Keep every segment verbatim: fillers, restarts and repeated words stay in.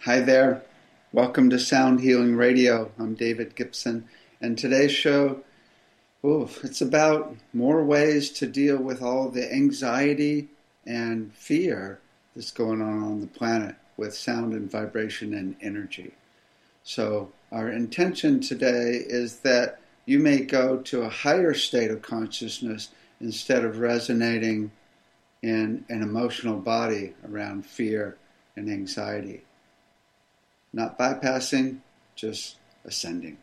Hi there. Welcome to Sound Healing Radio. I'm David Gibson, and today's show, ooh, it's about more ways to deal with all the anxiety and fear that's going on on the planet with sound and vibration and energy. So our intention today is that you may go to a higher state of consciousness instead of resonating in an emotional body around fear and anxiety. Not bypassing, just ascending.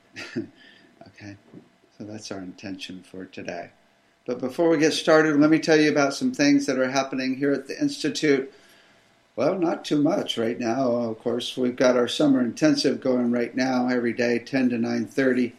Okay, so that's our intention for today. But before we get started, let me tell you about some things that are happening here at the Institute. Well, not too much right now. Of course, we've got our summer intensive going right now, every day, ten to nine thirty.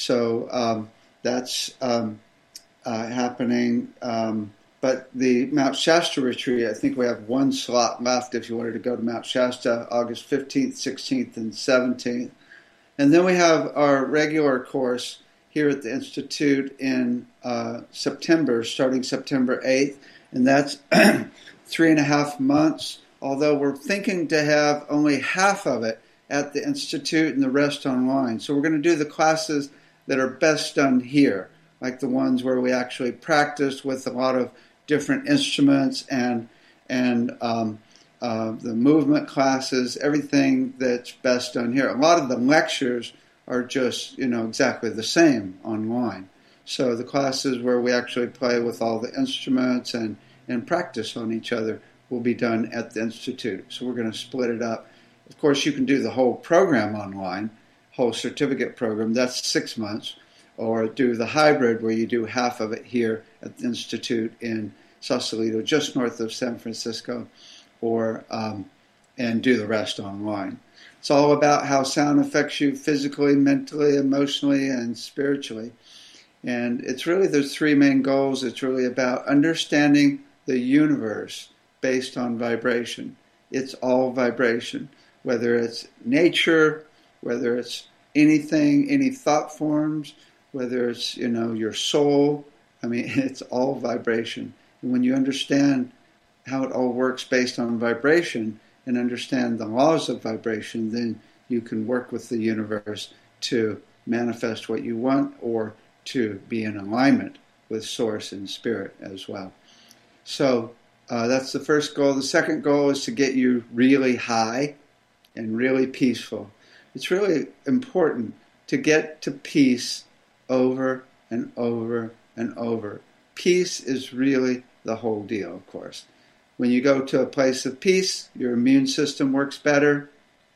So um, that's um, uh, happening. Um, But the Mount Shasta retreat, I think we have one slot left if you wanted to go to Mount Shasta, August fifteenth, sixteenth, and seventeenth. And then we have our regular course here at the Institute in uh, September, starting September eighth. And that's three and a half months, although we're thinking to have only half of it at the Institute and the rest online. So we're going to do the classes that are best done here, like the ones where we actually practice with a lot of different instruments and and um, uh, the movement classes, everything that's best done here. A lot of the lectures are just, you know, exactly the same online. So the classes where we actually play with all the instruments and, and practice on each other will be done at the Institute. So we're going to split it up. Of course, you can do the whole program online, whole certificate program. That's six months. Or do the hybrid where you do half of it here at the Institute in Sausalito, just north of San Francisco, or um, and do the rest online. It's all about how sound affects you physically, mentally, emotionally, and spiritually. And it's really, there's three main goals. It's really about understanding the universe based on vibration. It's all vibration, whether it's nature, whether it's anything, any thought forms, whether it's, you know, your soul. I mean, it's all vibration. And when you understand how it all works based on vibration and understand the laws of vibration, then you can work with the universe to manifest what you want or to be in alignment with Source and Spirit as well. So uh, that's the first goal. The second goal is to get you really high and really peaceful. It's really important to get to peace over and over and over. Peace is really the whole deal, of course. When you go to a place of peace, your immune system works better.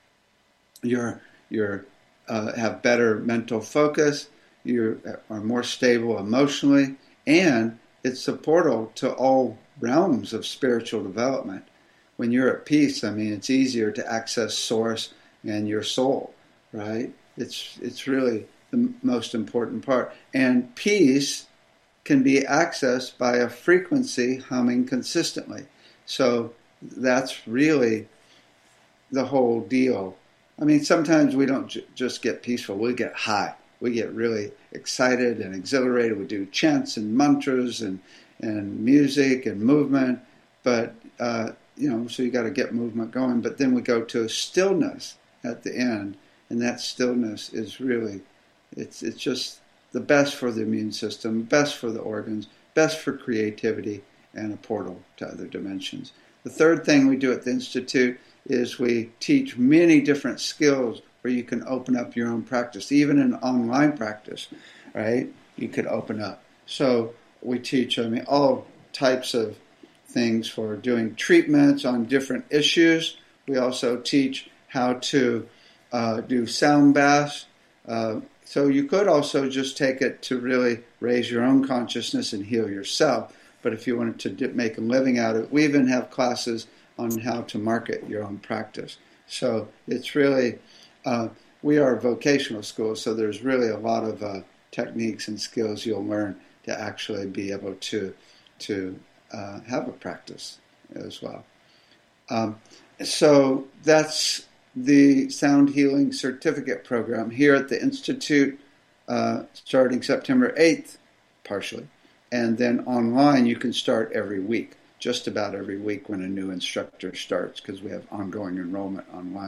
You're, you're uh, have better mental focus. You are more stable emotionally. And it's a portal to all realms of spiritual development. When you're at peace, I mean, it's easier to access Source and your soul, right? It's it's really the most important part. And peace can be accessed by a frequency humming consistently. So that's really the whole deal. I mean, sometimes we don't j- just get peaceful, we get high. We get really excited and exhilarated. We do chants and mantras and, and music and movement. But, uh, you know, so you got to get movement going. But then we go to a stillness at the end. And that stillness is really It's it's just the best for the immune system, best for the organs, best for creativity, and a portal to other dimensions. The third thing we do at the Institute is we teach many different skills where you can open up your own practice. Even in online practice, right, you could open up. So we teach, I mean, all types of things for doing treatments on different issues. We also teach how to uh, do sound baths. Uh, So you could also just take it to really raise your own consciousness and heal yourself. But if you wanted to make a living out of it, we even have classes on how to market your own practice. So it's really, uh, we are a vocational school, so there's really a lot of uh, techniques and skills you'll learn to actually be able to, to uh, have a practice as well. Um, so that's the Sound Healing Certificate Program here at the Institute, uh, starting September eighth, partially. And then online, you can start every week, just about every week when a new instructor starts, because we have ongoing enrollment online.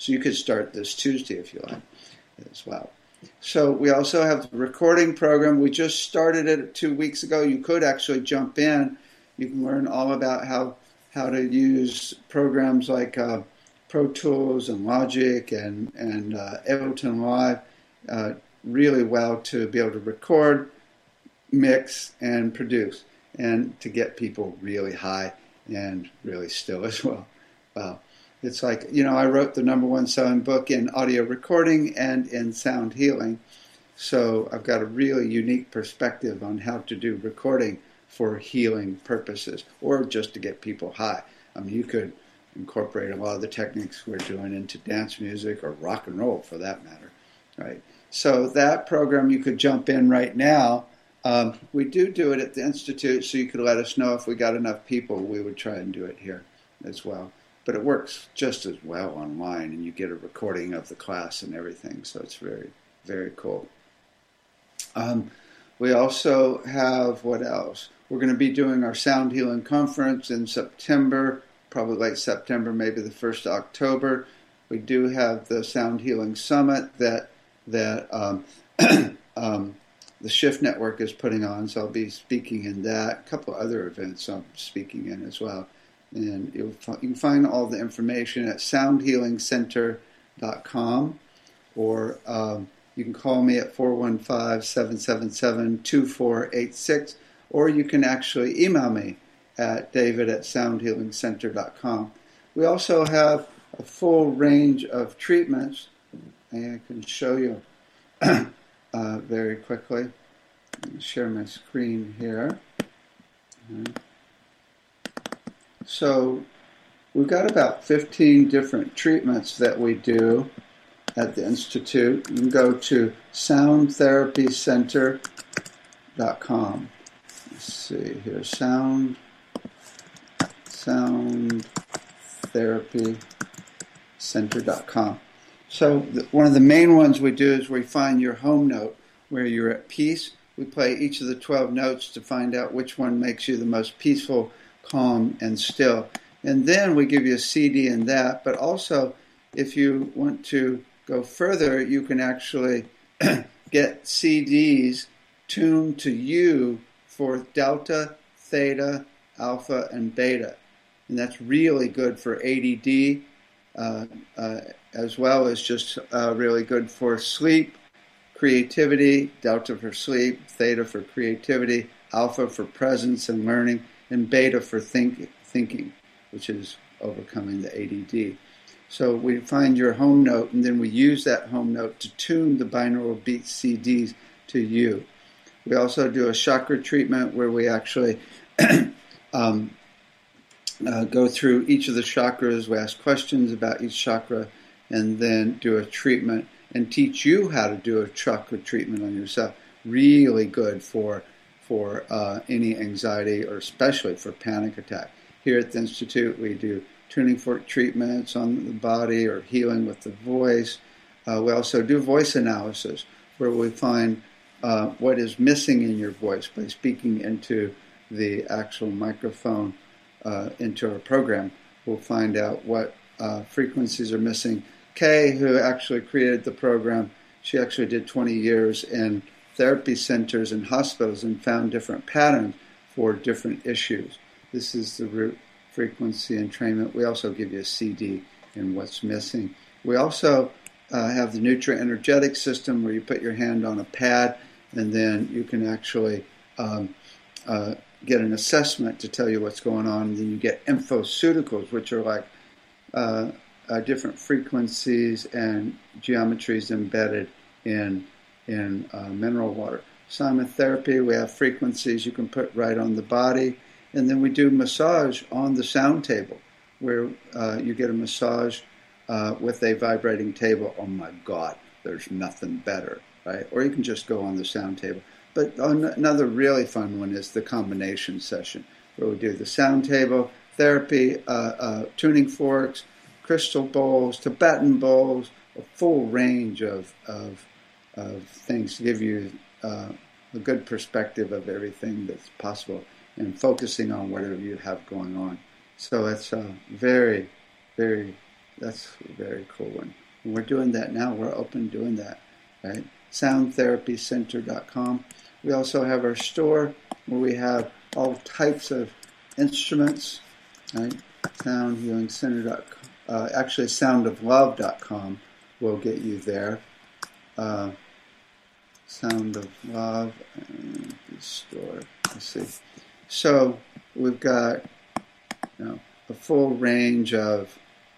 So you could start this Tuesday if you like as well. So we also have the recording program. We just started it two weeks ago. You could actually jump in. You can learn all about how how to use programs like uh, Pro Tools and Logic and, and uh, Ableton Live uh, really well to be able to record, mix, and produce, and to get people really high and really still as well. Wow. It's like, you know, I wrote the number one selling book in audio recording and in sound healing. So I've got a really unique perspective on how to do recording for healing purposes or just to get people high. I mean, you could incorporate a lot of the techniques we're doing into dance music or rock and roll for that matter, right? So that program you could jump in right now. Um, we do do it at the Institute, so you could let us know if we got enough people. We would try and do it here as well. But it works just as well online, and you get a recording of the class and everything, so it's very, very cool. Um, we also have, what else? We're going to be doing our Sound Healing Conference in September, probably late September, maybe the first of October. We do have the Sound Healing Summit that that um, um, the Shift Network is putting on, so I'll be speaking in that. A couple other events I'm speaking in as well. And you'll, you can find all the information at sound healing center dot com, or um, you can call me at four one five, seven seven seven, two four eight six, or you can actually email me at david at sound healing center dot com. We also have a full range of treatments, and I can show you uh, very quickly. Let me share my screen here. Right. So we've got about fifteen different treatments that we do at the Institute. You can go to sound therapy center dot com. Let's see here, sound, sound therapy center dot com. So the, one of the main ones we do is we find your home note where you're at peace. We play each of the twelve notes to find out which one makes you the most peaceful, calm, and still. And then we give you a C D in that, but also if you want to go further, you can actually get C Ds tuned to you for delta, theta, alpha, and beta. And that's really good for A D D, uh, uh, as well as just uh, really good for sleep, creativity, delta for sleep, theta for creativity, alpha for presence and learning, and beta for think, thinking, which is overcoming the A D D. So we find your home note, and then we use that home note to tune the binaural beat C Ds to you. We also do a chakra treatment where we actually um, uh, go through each of the chakras. We ask questions about each chakra and then do a treatment and teach you how to do a chakra treatment on yourself. Really good for for uh, any anxiety, or especially for panic attack. Here at the Institute, we do tuning fork treatments on the body or healing with the voice. Uh, we also do voice analysis, where we find uh, what is missing in your voice by speaking into the actual microphone uh, into our program. We'll find out what uh, frequencies are missing. Kay, who actually created the program, she actually did twenty years in therapy centers and hospitals and found different patterns for different issues. This is the root frequency entrainment. We also give you a C D in what's missing. We also uh, have the Nutra-Energetic system, where you put your hand on a pad and then you can actually um, uh, get an assessment to tell you what's going on. And then you get infoceuticals, which are like uh, uh, different frequencies and geometries embedded in in uh, mineral water. Simon therapy, we have frequencies you can put right on the body. And then we do massage on the sound table, where uh, you get a massage uh, with a vibrating table. Oh my God, there's nothing better, right? Or you can just go on the sound table. But another really fun one is the combination session, where we do the sound table, therapy, uh, uh, tuning forks, crystal bowls, Tibetan bowls, a full range of of, of things to give you uh, a good perspective of everything that's possible, and focusing on whatever you have going on. So it's uh, very, very that's a very cool one. And we're doing that now. We're open doing that, right? sound therapy center dot com. We also have our store where we have all types of instruments, right? sound healing center dot com. Uh, actually, sound of love dot com will get you there. Uh, Sound of Love and the store. Let's see. So we've got, you know, a full range of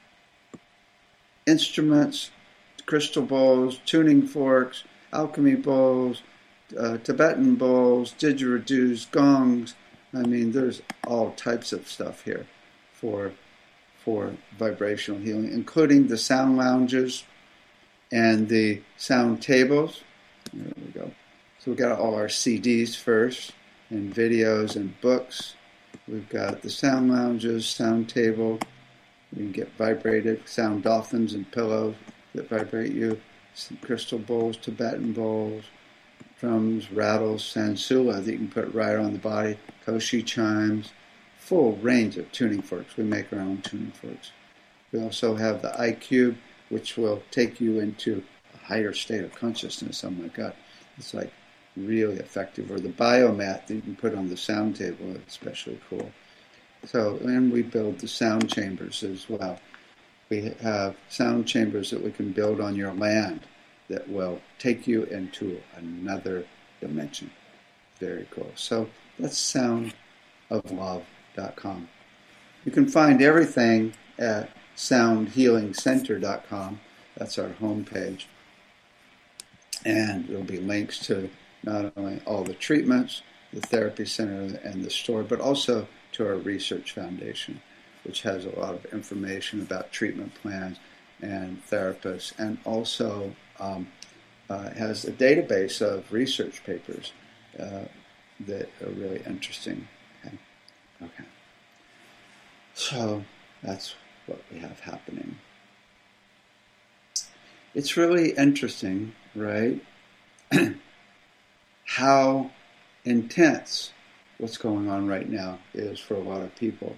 instruments, crystal bowls, tuning forks, alchemy bowls, uh, Tibetan bowls, didgeridoos, gongs. I mean, there's all types of stuff here for for vibrational healing, including the sound lounges and the sound tables. There we go. So we've got all our C Ds first, and videos and books. We've got the sound lounges, sound table. You can get vibrated, sound dolphins and pillows that vibrate you. Some crystal bowls, Tibetan bowls, drums, rattles, sansula that you can put right on the body, koshi chimes, full range of tuning forks. We make our own tuning forks. We also have the iCube, which will take you into a higher state of consciousness. Oh my God, it's like really effective. Or the biomat that you can put on the sound table, especially cool. So, and we build the sound chambers as well. We have sound chambers that we can build on your land that will take you into another dimension. Very cool. So that's sound of love dot com. You can find everything at sound healing center dot com. That's our homepage. And there'll be links to not only all the treatments, the therapy center, and the store, but also to our research foundation, which has a lot of information about treatment plans and therapists, and also um, uh, has a database of research papers uh, that are really interesting. Okay. Okay. So that's what we have happening. It's really interesting, right? How intense what's going on right now is for a lot of people.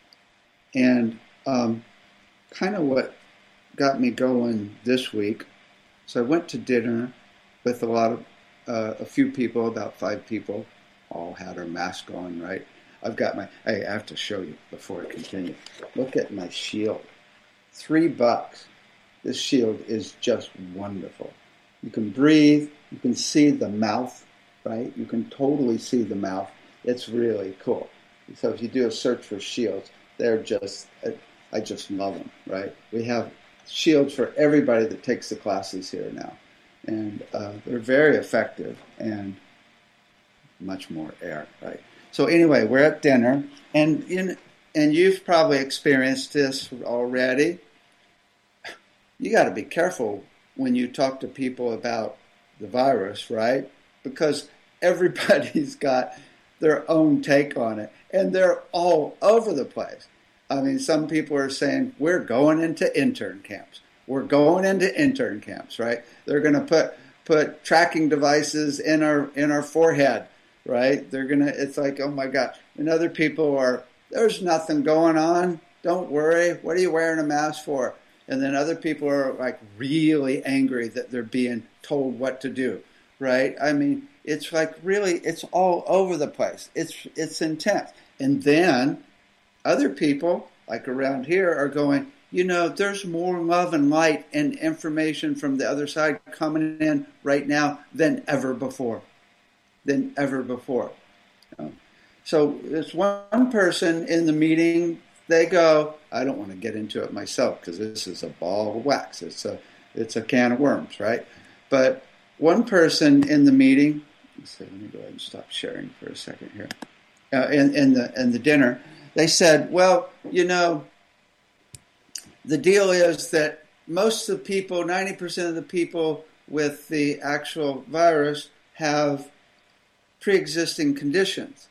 And um, kind of what got me going this week, so I went to dinner with a lot of, uh, a few people, about five people, all had our mask on, right? I've got my, hey, I have to show you before I continue. Look at my shield. Three bucks. This shield is just wonderful. You can breathe, you can see the mouth, right? You can totally see the mouth. It's really cool. So if you do a search for shields, they're just, I just love them, right? We have shields for everybody that takes the classes here now. And uh, they're very effective and much more air, right? So anyway, we're at dinner, and in, and you've probably experienced this already. You got to be careful when you talk to people about the virus, right? Because everybody's got their own take on it, and they're all over the place. I mean, some people are saying, we're going into intern camps. We're going into intern camps, right? They're going to put put tracking devices in our in our forehead, right? They're going to, it's like, oh my God. And other people are, there's nothing going on. Don't worry. What are you wearing a mask for? And then other people are like really angry that they're being told what to do, right? I mean, it's like really, it's all over the place. It's it's intense. And then other people, like around here, are going, you know, there's more love and light and information from the other side coming in right now than ever before. Than ever before. You know? So there's one person in the meeting, they go, I don't want to get into it myself because this is a ball of wax. It's a, it's a can of worms, right? But one person in the meeting, let's see, let me go ahead and stop sharing for a second here. Uh, in, in the in the dinner, they said, well, you know, the deal is that most of the people, ninety percent of the people with the actual virus have pre-existing conditions.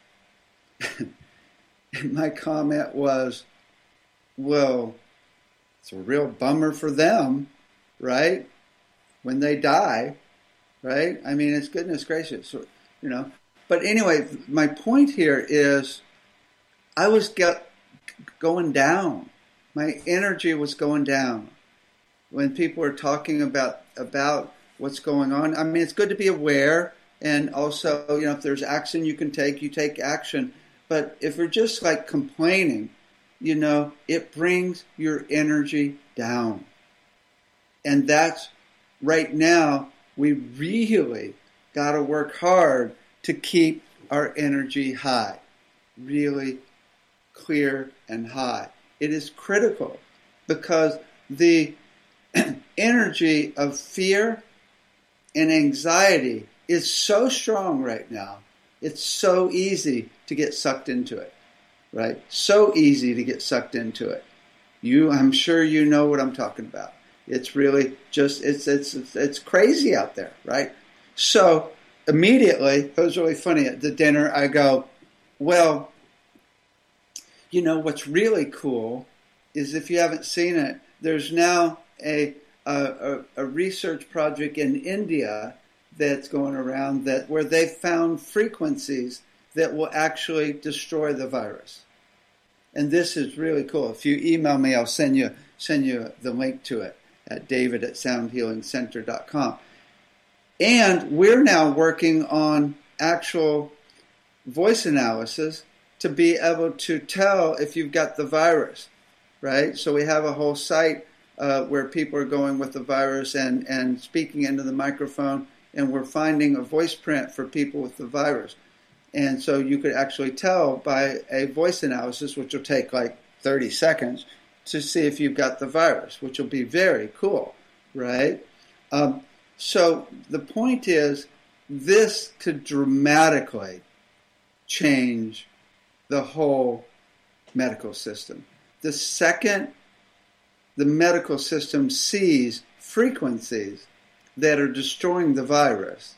And my comment was, well, it's a real bummer for them, right? When they die, right? I mean, it's goodness gracious, you know. But anyway, my point here is I was get, going down my energy was going down. When people are talking about about what's going on, I mean, it's good to be aware, and also, you know, if there's action you can take, you take action. But if we're just like complaining, you know, it brings your energy down. And that's, right now, we really got to work hard to keep our energy high, really clear and high. It is critical because the energy of fear and anxiety is so strong right now. It's so easy to get sucked into it, right? So easy to get sucked into it. You, I'm sure you know what I'm talking about. It's really just, it's it's it's, it's crazy out there, right? So immediately, it was really funny, at the dinner, I go, well, you know, what's really cool is, if you haven't seen it, there's now a a, a research project in India that's going around that where they found frequencies that will actually destroy the virus. And this is really cool. If you email me, I'll send you send you the link to it at david at sound healing center dot com. And we're now working on actual voice analysis to be able to tell if you've got the virus, right? So we have a whole site uh, where people are going with the virus and, and speaking into the microphone, and we're finding a voice print for people with the virus. And so you could actually tell by a voice analysis, which will take like thirty seconds, to see if you've got the virus, which will be very cool, right? Um, so the point is, this could dramatically change the whole medical system. The second the medical system sees frequencies that are destroying the virus,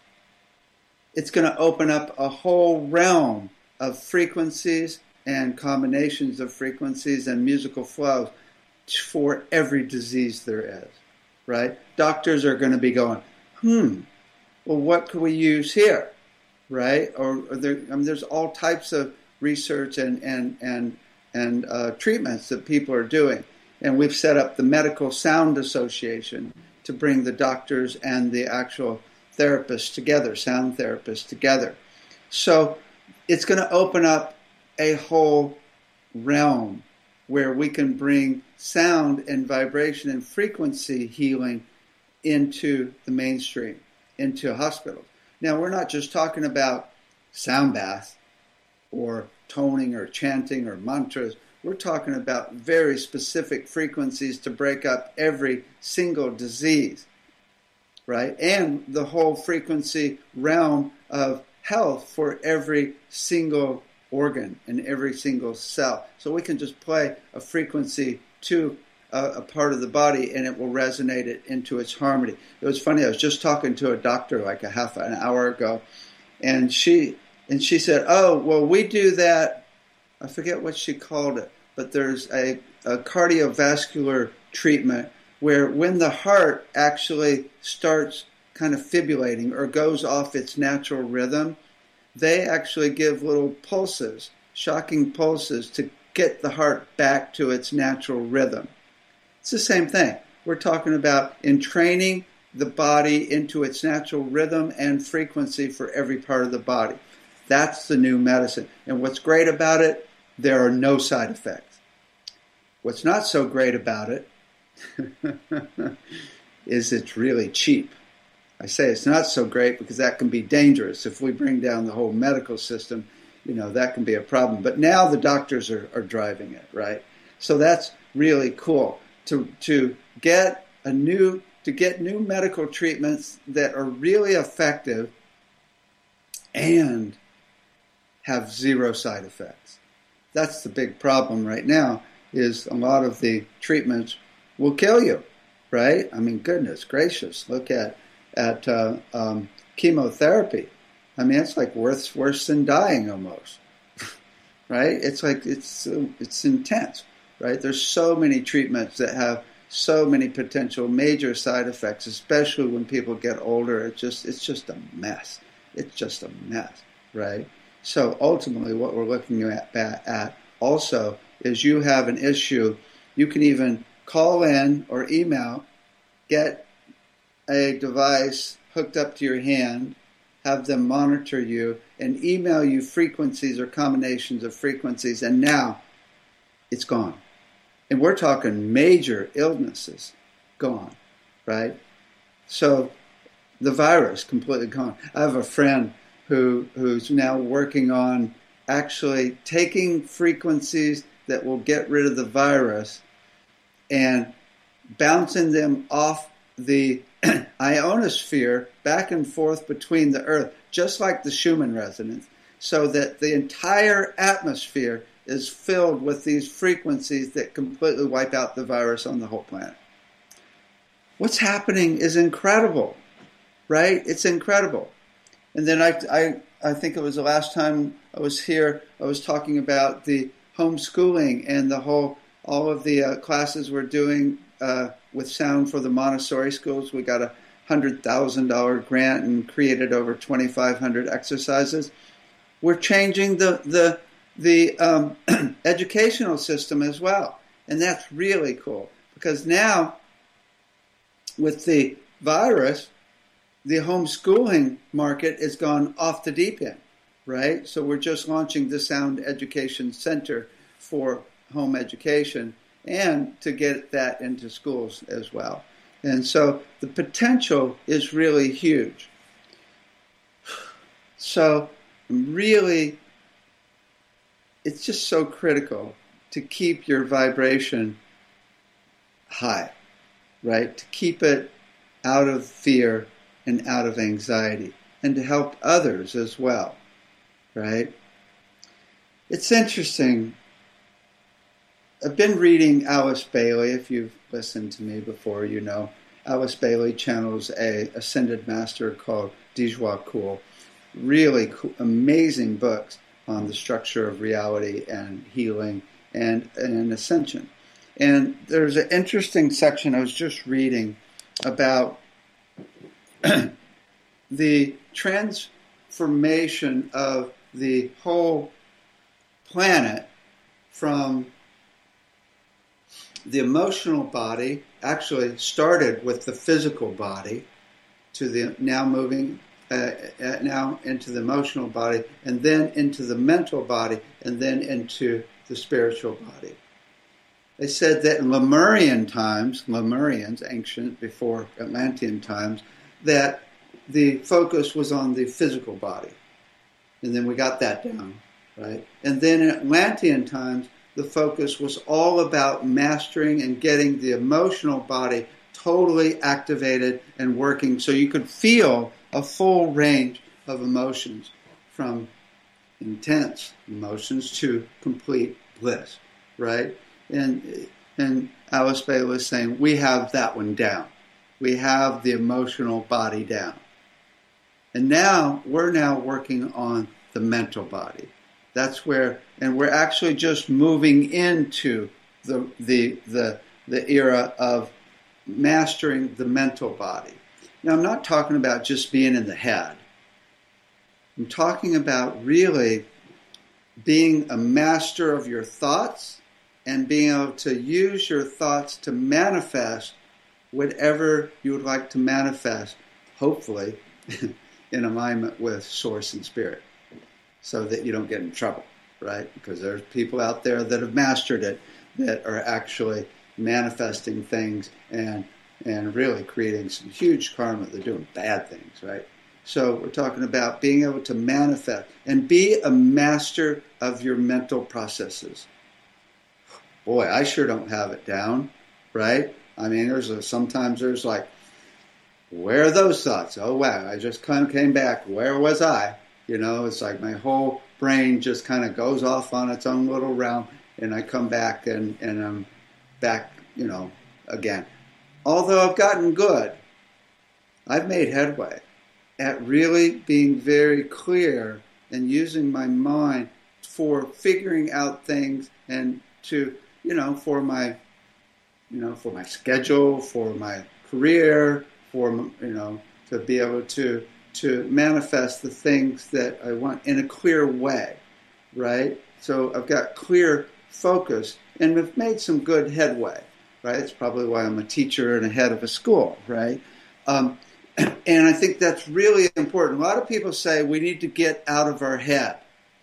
it's going to open up a whole realm of frequencies and combinations of frequencies and musical flows for every disease there is, right? Doctors are going to be going, hmm, well, what could we use here, right? Or, or there, I mean, there's all types of research and and and and uh, treatments that people are doing, and we've set up the Medical Sound Association to bring the doctors and the actual therapists together, sound therapists together. So it's going to open up a whole realm where we can bring sound and vibration and frequency healing into the mainstream, into hospitals. Now, we're not just talking about sound baths or toning or chanting or mantras. We're talking about very specific frequencies to break up every single disease, right? And the whole frequency realm of health for every single organ and every single cell. So we can just play a frequency to a, a part of the body and it will resonate it into its harmony. It was funny, I was just talking to a doctor like a half an hour ago, and she and she said, oh, well, we do that, I forget what she called it, but there's a, a cardiovascular treatment where when the heart actually starts kind of fibrillating or goes off its natural rhythm, they actually give little pulses, shocking pulses, to get the heart back to its natural rhythm. It's the same thing. We're talking about in training the body into its natural rhythm and frequency for every part of the body. That's the new medicine. And what's great about it, there are no side effects. What's not so great about it is it's really cheap. I say it's not so great because that can be dangerous. If we bring down the whole medical system, you know, that can be a problem. But now the doctors are, are driving it, right? So that's really cool to to get a new to get new medical treatments that are really effective and have zero side effects. That's the big problem right now, is a lot of the treatments will kill you, right? I mean, goodness gracious, look at at uh, um, chemotherapy. I mean, it's like worse worse than dying almost, right? It's like it's it's intense, right? There's so many treatments that have so many potential major side effects, especially when people get older. It's just it's just a mess. It's just a mess, right? So ultimately, what we're looking at, at also is you have an issue You can even call in or email, get a device hooked up to your hand, have them monitor you, and email you frequencies or combinations of frequencies, and now it's gone. And we're talking major illnesses gone, right? So the virus completely gone. I have a friend who who's now working on actually taking frequencies that will get rid of the virus and bouncing them off the ionosphere back and forth between the Earth, just like the Schumann resonance, so that the entire atmosphere is filled with these frequencies that completely wipe out the virus on the whole planet. What's happening is incredible, right? It's incredible. And then I, I, I think it was the last time I was here, I was talking about the homeschooling and the whole, all of the uh, classes we're doing uh, with sound for the Montessori schools. We got a one hundred thousand dollars grant and created over twenty-five hundred exercises. We're changing the the the um, educational system as well. And that's really cool, because now with the virus, the homeschooling market has gone off the deep end, right? So we're just launching the Sound Education Center for home education and to get that into schools as well. And so the potential is really huge. So really, it's just so critical to keep your vibration high, right? To keep it out of fear and out of anxiety, and to help others as well, right? It's interesting. I've been reading Alice Bailey. If you've listened to me before, you know Alice Bailey channels a ascended master called Dijwa Kul. Really cool, amazing books on the structure of reality and healing and, and ascension. And there's an interesting section I was just reading about the transformation of the whole planet from the emotional body, actually started with the physical body, to the now moving uh, uh, now into the emotional body, and then into the mental body, and then into the spiritual body. They said that in Lemurian times, Lemurians, ancient before Atlantean times, that the focus was on the physical body. And then we got that down, right? And then in Atlantean times, the focus was all about mastering and getting the emotional body totally activated and working so you could feel a full range of emotions, from intense emotions to complete bliss, right? And and Alice Bailey was saying, we have that one down. We have the emotional body down. And now, we're now working on the mental body. That's where, and we're actually just moving into the the the the era of mastering the mental body. Now, I'm not talking about just being in the head. I'm talking about really being a master of your thoughts and being able to use your thoughts to manifest whatever you would like to manifest, hopefully, in alignment with Source and Spirit, so that you don't get in trouble, right? Because there's people out there that have mastered it, that are actually manifesting things and and really creating some huge karma. They're doing bad things, right? So we're talking about being able to manifest and be a master of your mental processes. Boy, I sure don't have it down, right? I mean, there's a, sometimes there's like, where are those thoughts? Oh, wow, I just kind of came back. Where was I? You know, it's like my whole brain just kind of goes off on its own little realm, and I come back and, and I'm back, you know, again. Although I've gotten good, I've made headway at really being very clear and using my mind for figuring out things and to, you know, for my, you know, for my schedule, for my career, for, you know, to be able to to manifest the things that I want in a clear way, right? So I've got clear focus and have made some good headway, right? It's probably why I'm a teacher and a head of a school, right? Um, and I think that's really important. A lot of people say we need to get out of our head.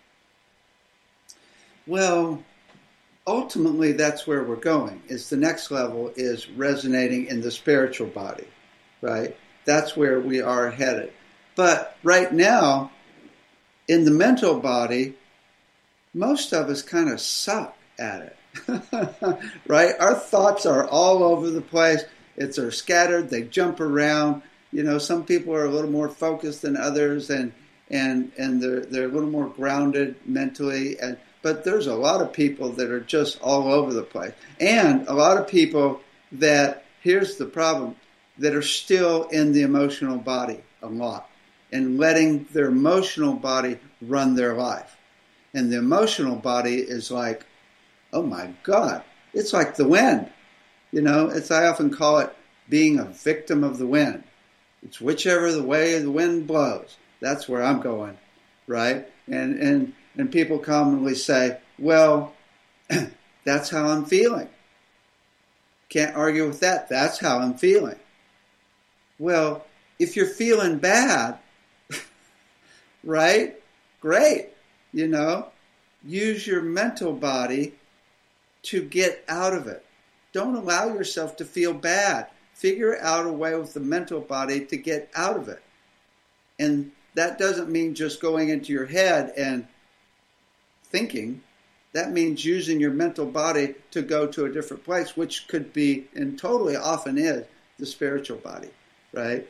Well, ultimately, that's where we're going. Is the next level is resonating in the spiritual body, right? That's where we are headed. But right now, in the mental body, most of us kind of suck at it, right? Our thoughts are all over the place. It's are scattered. They jump around. You know, some people are a little more focused than others, and and and they're they're a little more grounded mentally. And but there's a lot of people that are just all over the place, and a lot of people that, here's the problem, that are still in the emotional body a lot and letting their emotional body run their life. And the emotional body is like, oh my God, it's like the wind. You know, it's, I often call it being a victim of the wind. It's whichever the way the wind blows. That's where I'm going, right? And and and people commonly say, well, that's how I'm feeling. Can't argue with that. That's how I'm feeling. Well, if you're feeling bad, right? Great. You know, use your mental body to get out of it. Don't allow yourself to feel bad. Figure out a way with the mental body to get out of it. And that doesn't mean just going into your head and thinking. That means using your mental body to go to a different place, which could be, and totally often is, the spiritual body, right?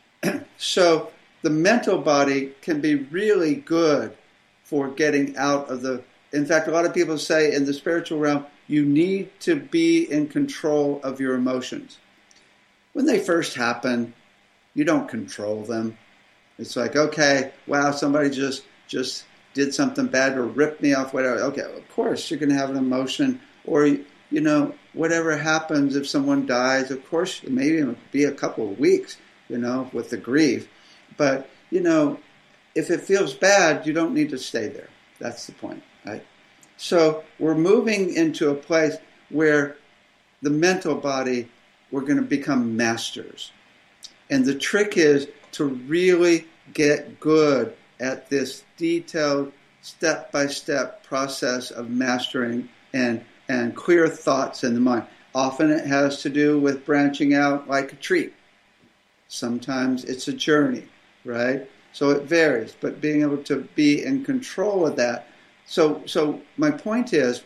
So the mental body can be really good for getting out of the, in fact, a lot of people say in the spiritual realm, you need to be in control of your emotions. When they first happen, you don't control them. It's like, okay, wow, somebody just just did something bad or ripped me off, whatever. Okay, of course you're going to have an emotion. Or, you know, whatever happens if someone dies, of course, maybe it'll be a couple of weeks, you know, with the grief. But, you know, if it feels bad, you don't need to stay there. That's the point, right? So we're moving into a place where the mental body, we're going to become masters. And the trick is to really get good at this detailed, step-by-step process of mastering and, and clear thoughts in the mind. Often it has to do with branching out like a tree. Sometimes it's a journey, right? So it varies, but being able to be in control of that. So, so my point is,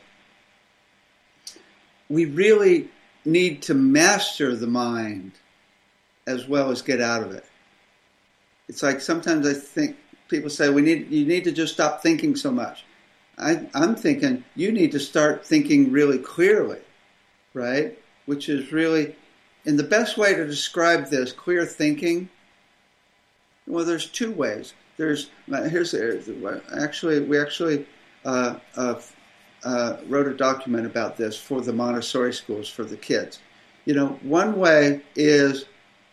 we really need to master the mind as well as get out of it. It's like sometimes I think people say we need you need to just stop thinking so much. I, I'm thinking you need to start thinking really clearly, right? Which is really, and the best way to describe this clear thinking, well, there's two ways. There's here's actually we actually uh, uh, uh, wrote a document about this for the Montessori schools for the kids. You know, one way is,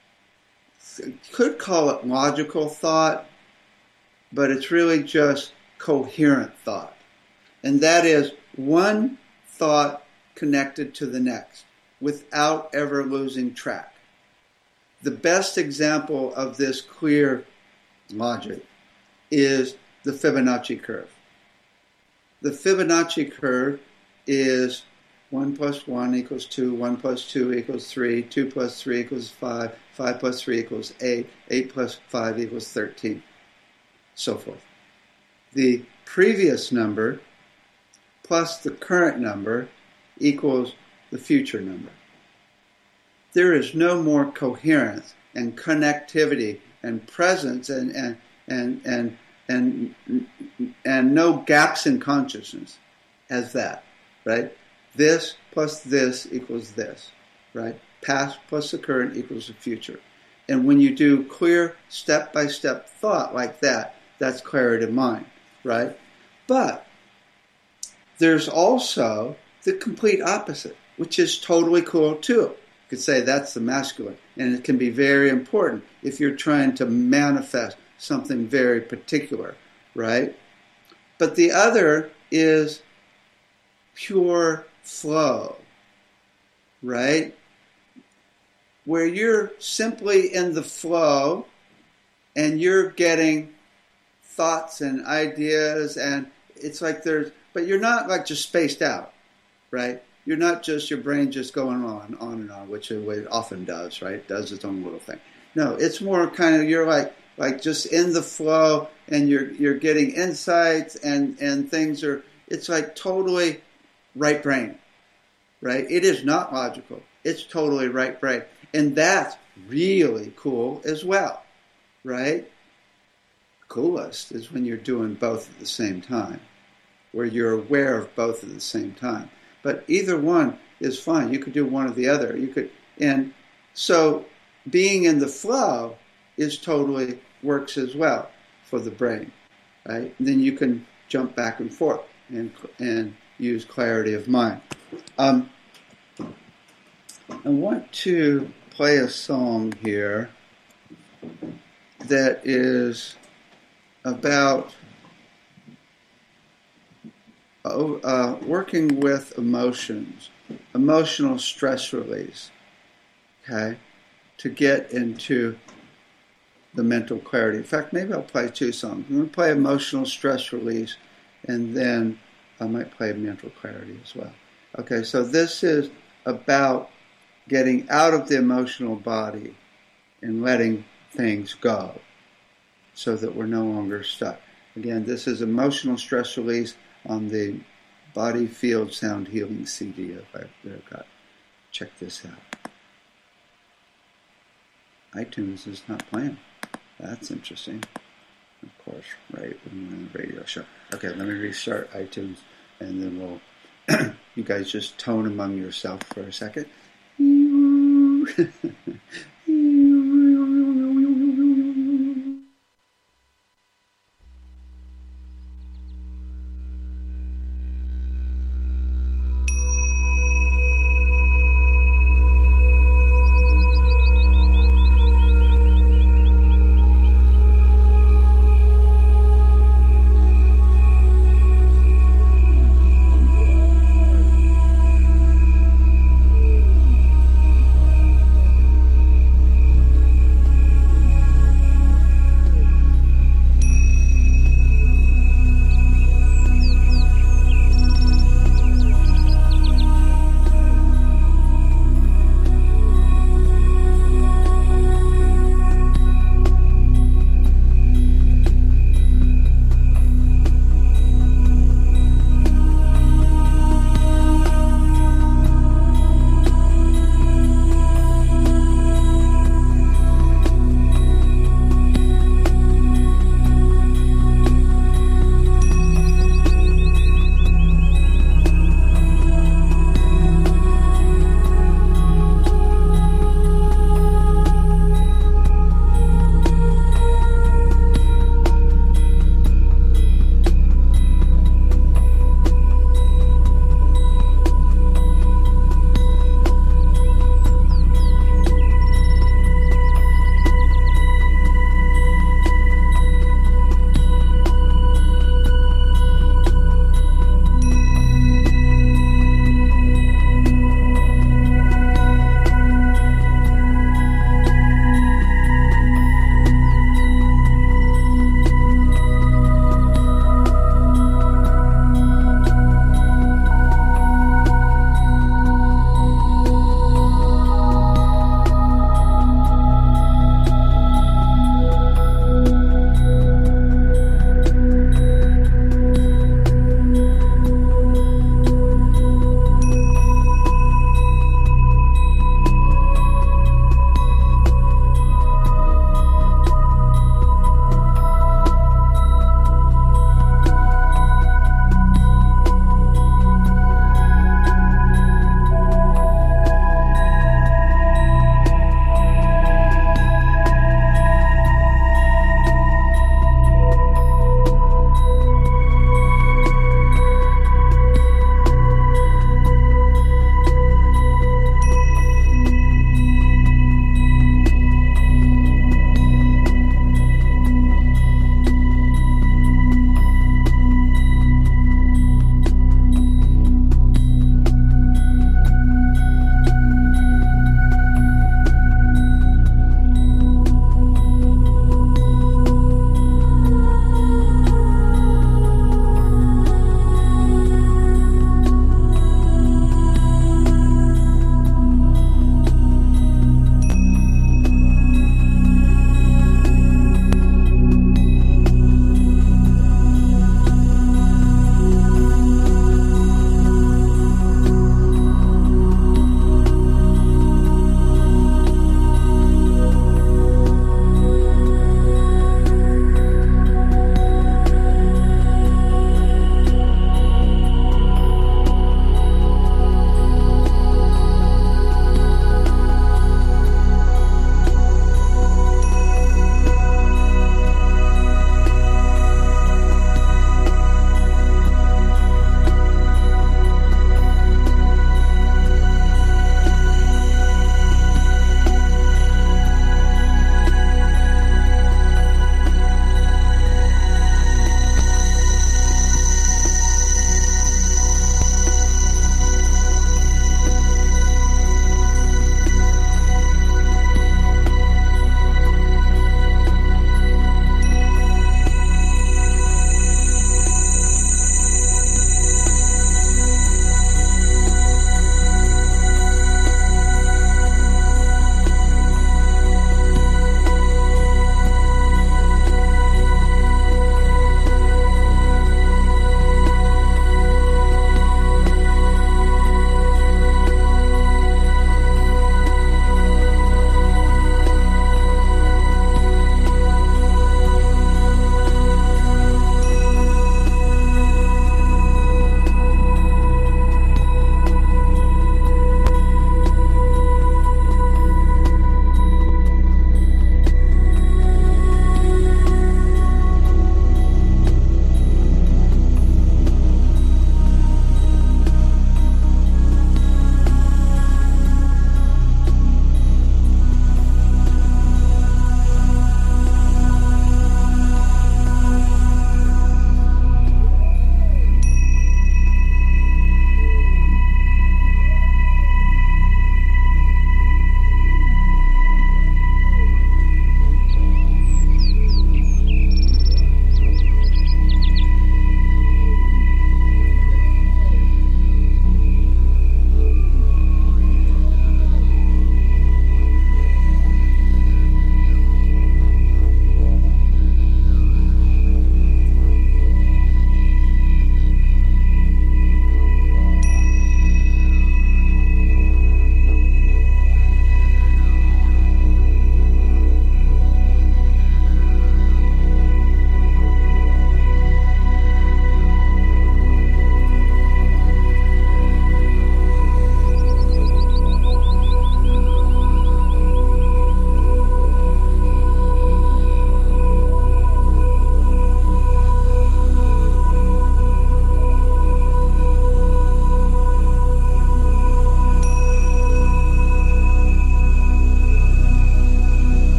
could call it logical thought, but it's really just coherent thought. And that is one thought connected to the next without ever losing track. The best example of this clear logic is the Fibonacci curve. The Fibonacci curve is one plus one equals two, one plus two equals three, two plus three equals five, five plus three equals eight, eight plus five equals thirteen, so forth. The previous number plus the current number equals the future number. There is no more coherence and connectivity and presence and and and and and, and no gaps in consciousness as that, right? This plus this equals this, right? Past plus the current equals the future. And when you do clear step-by-step thought like that, that's clarity of mind, right? But there's also the complete opposite, which is totally cool too. You could say that's the masculine, and it can be very important if you're trying to manifest something very particular, right? But the other is pure flow, right? Where you're simply in the flow and you're getting thoughts and ideas, and it's like there's, but you're not like just spaced out, right? You're not just your brain just going on, on and on, which it often does, right? It does its own little thing. No, it's more kind of, you're like, like just in the flow, and you're you're getting insights, and, and things are, it's like totally right brain, right? It is not logical. It's totally right brain. And that's really cool as well, right? Coolest is when you're doing both at the same time, where you're aware of both at the same time. But either one is fine. You could do one or the other. You could, and so being in the flow is totally works as well for the brain, right? And then you can jump back and forth and and use clarity of mind. Um, I want to play a song here that is about uh, working with emotions, emotional stress release, okay, to get into the mental clarity. In fact, maybe I'll play two songs. I'm going to play emotional stress release, and then I might play mental clarity as well. Okay, so this is about getting out of the emotional body and letting things go so that we're no longer stuck. Again, this is emotional stress release on the Body Field Sound Healing C D that I've got. Check this out. iTunes is not playing. That's interesting. Of course, right, when we're on the radio show. Okay, let me restart iTunes, and then we'll, you guys just tone among yourself for a second.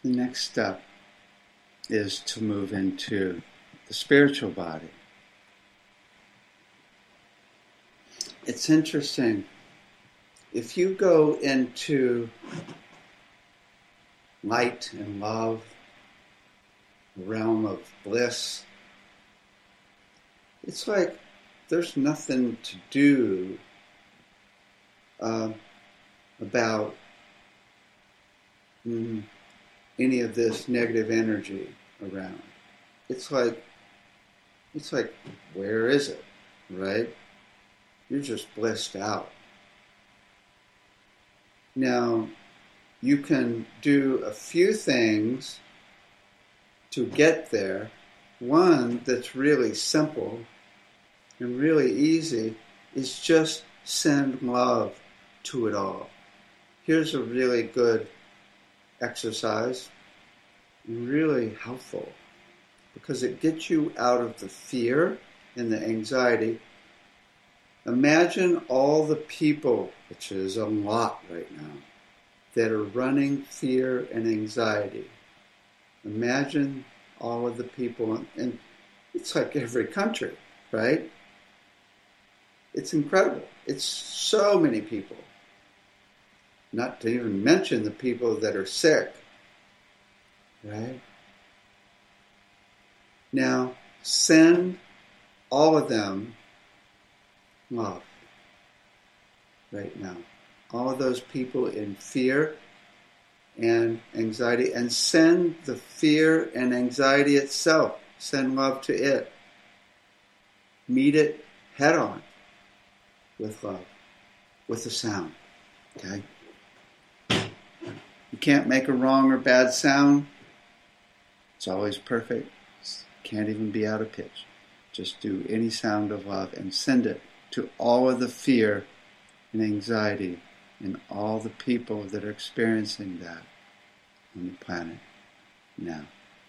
the next step is to move into the spiritual body. It's interesting. If you go into light and love, the realm of bliss, it's like there's nothing to do uh, about mm, any of this negative energy around. It's like, it's like, where is it, right? You're just blissed out. Now, you can do a few things to get there. One that's really simple and really easy is just send love to it all. Here's a really good exercise, really helpful, because it gets you out of the fear and the anxiety. Imagine all the people, which is a lot right now, that are running fear and anxiety. Imagine all of the people, and it's like every country, right? It's incredible. It's so many people. Not to even mention the people that are sick, right? Now, send all of them love right now. All of those people in fear and anxiety, and send the fear and anxiety itself. Send love to it. Meet it head on with love, with a sound. Okay? You can't make a wrong or bad sound. It's always perfect. Can't even be out of pitch. Just do any sound of love and send it to all of the fear and anxiety and all the people that are experiencing that on the planet now.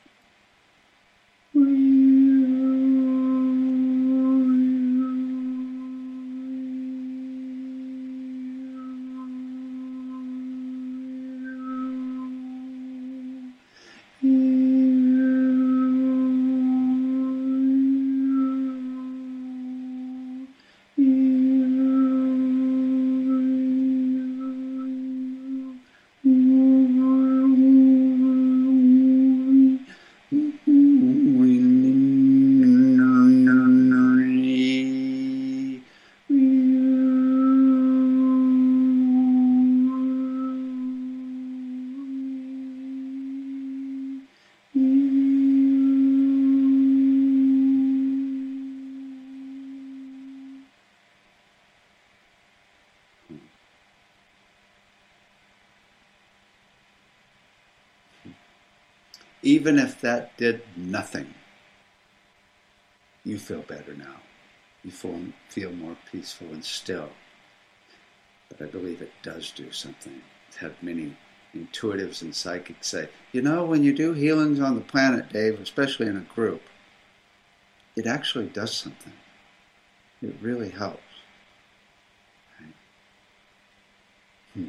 Even if that did nothing, you feel better now. You feel, feel more peaceful and still. But I believe it does do something. I've had many intuitives and psychics say, you know, when you do healings on the planet, Dave, especially in a group, it actually does something. It really helps. Right? Hmm.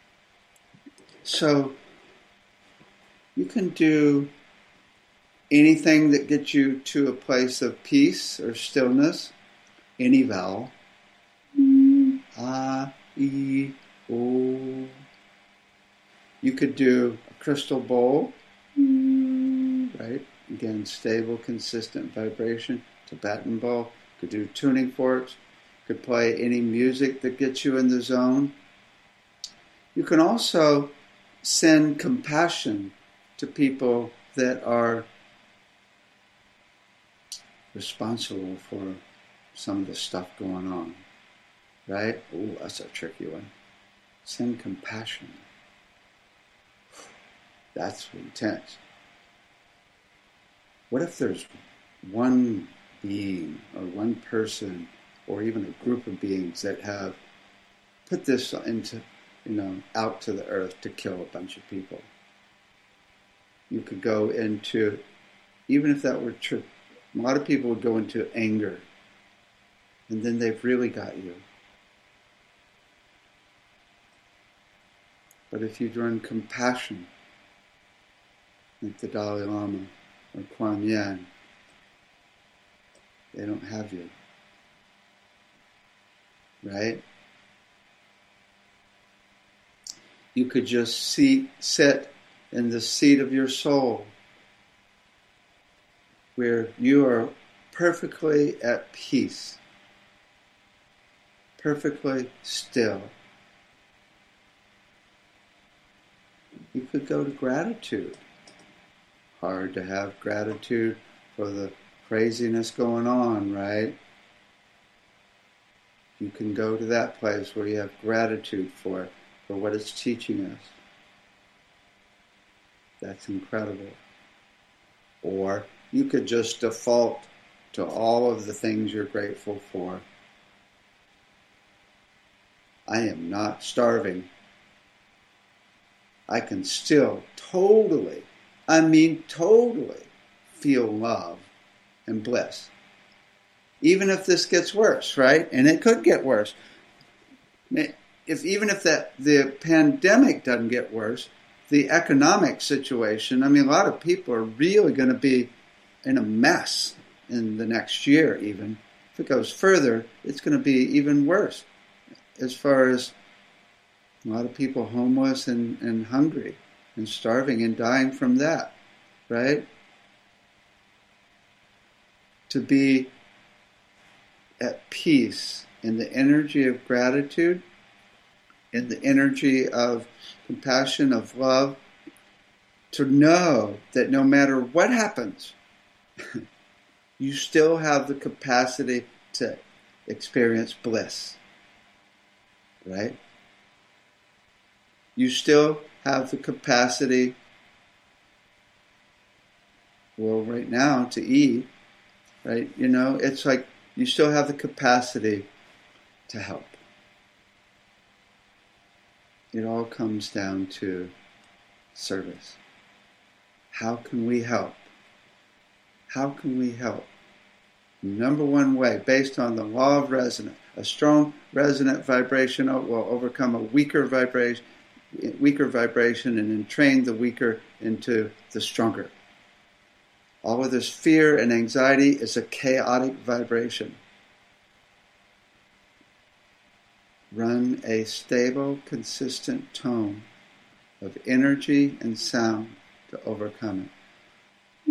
So, you can do anything that gets you to a place of peace or stillness. Any vowel. Ah, E, O. You could do a crystal bowl. Right? Again, stable, consistent vibration. Tibetan bowl. Could do tuning forks. Could play any music that gets you in the zone. You can also send compassion to people that are responsible for some of the stuff going on, right? Oh, that's a tricky one. Send compassion. That's intense. What if there's one being or one person or even a group of beings that have put this into, you know, out to the earth to kill a bunch of people? You could go into, even if that were true, a lot of people would go into anger, and then they've really got you. But if you run compassion, like the Dalai Lama or Kuan Yin. They don't have you. Right? You could just see, sit in the seat of your soul where you are perfectly at peace, perfectly still. You could go to gratitude. Hard to have gratitude for the craziness going on, right? You can go to that place where you have gratitude for, for what it's teaching us. That's incredible. Or you could just default to all of the things you're grateful for. I am not starving. I can still totally, I mean totally, feel love and bliss. Even if this gets worse, right? And it could get worse. If even if that the pandemic doesn't get worse, the economic situation, I mean, a lot of people are really going to be in a mess in the next year even. If it goes further, it's going to be even worse as far as a lot of people homeless and, and hungry and starving and dying from that, right? To be at peace in the energy of gratitude, in the energy of compassion, of love, to know that no matter what happens, you still have the capacity to experience bliss, right? You still have the capacity, well, right now, to eat, right? You know, it's like you still have the capacity to help. It all comes down to service. How can we help? How can we help? Number one way, based on the law of resonance, a strong resonant vibration will overcome a weaker vibration, weaker vibration, and entrain the weaker into the stronger. All of this fear and anxiety is a chaotic vibration. Run a stable, consistent tone of energy and sound to overcome it.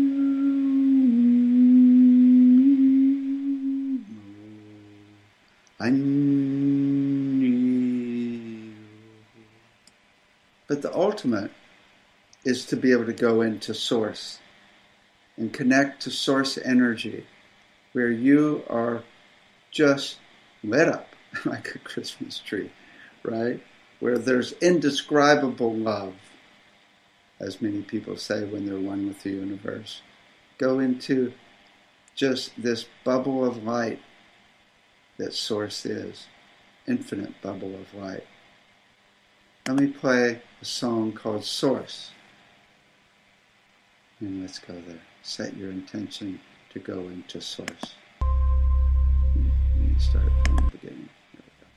But the ultimate is to be able to go into source and connect to source energy, where you are just lit up like a Christmas tree, right? Where there's indescribable love, as many people say when they're one with the universe. Go into just this bubble of light that source is, infinite bubble of light. Let me play a song called Source. And let's go there. Set your intention to go into source. Let me start from the beginning. Here we go.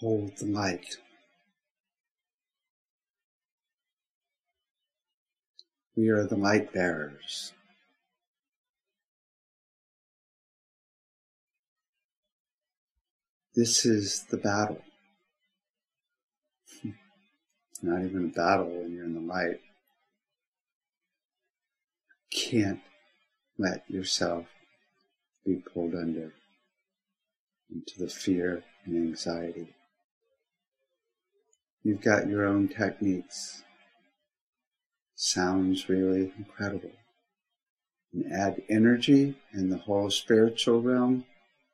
Hold the light. We are the light bearers. This is the battle. It's not even a battle when you're in the light. You can't let yourself be pulled under into the fear and anxiety. You've got your own techniques. Sounds really incredible. And add energy in the whole spiritual realm.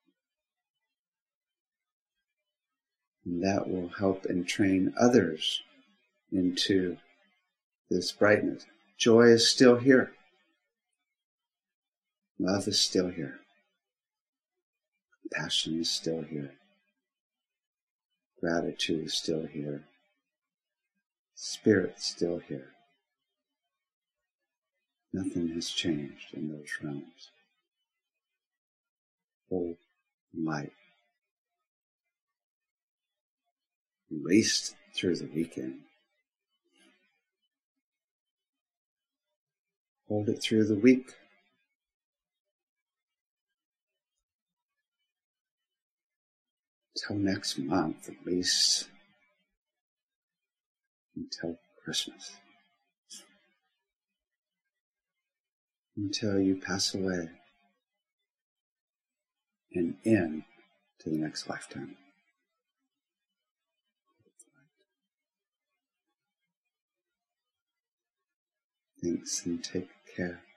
And that will help and train others into this brightness. Joy is still here. Love is still here. Passion is still here. Gratitude is still here. Spirit is still here. Nothing has changed in those realms. Hold light. Raced through the weekend. Hold it through the week. Till next month, at least. Until Christmas. Until you pass away and in to the next lifetime. Thanks and take care.